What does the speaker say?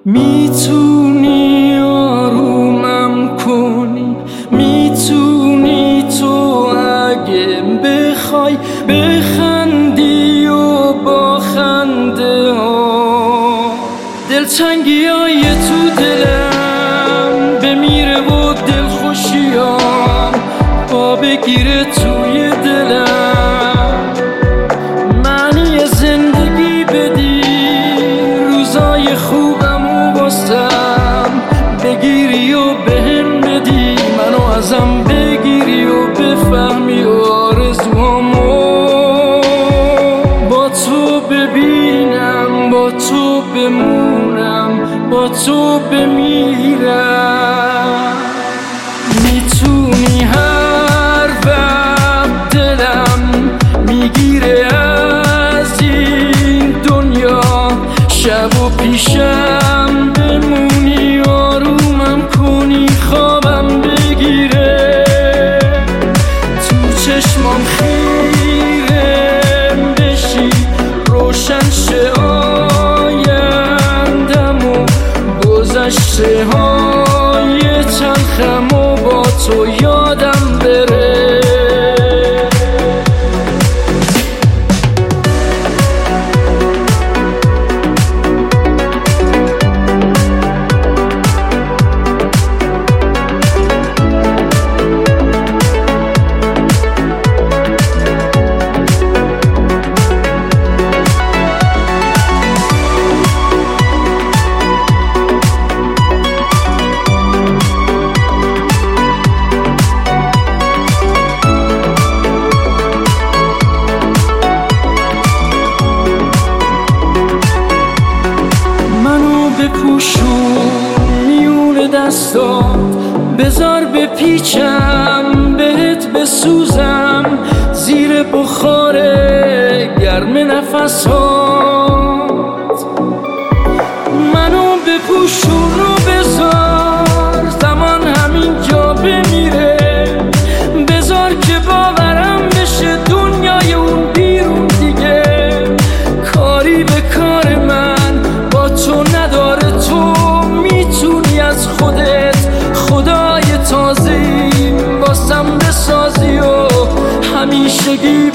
میتونی آرومم کنی، میتونی تو اگه بخوای بخندی و با خنده ها دلتنگی های تو دلم بمیره و دلخوشیام پا بگیره توی دلم. معنی زندگی بدی روزای خوبم و باستم بگیری و بهم بدی، منو ازم بگیری و بفهمی و آرزوهامو با تو ببینم، با تو بمونم، با تو بمیرم. میتونی هر وقت دلم میگیره از این دنیا شب و پیشم بمونی آرومم کنی خوابم بگیره تو چشمام خیرم بشی روشن شه آیندم و گذشته های تلخم و با تو یادم بره. بپوشون میون دستات بذار بپیچم بهت بسوزم زیر بخار گرم نفسات. منو بپوشون رو بذار زمان همینجا بمیره، بذار که باورم بشه دنیای اون بیرون دیگه کاری به کار من با تو نداره. تو میتونی از خودت خدای تازه‌ای واسم بسازی و همیشگی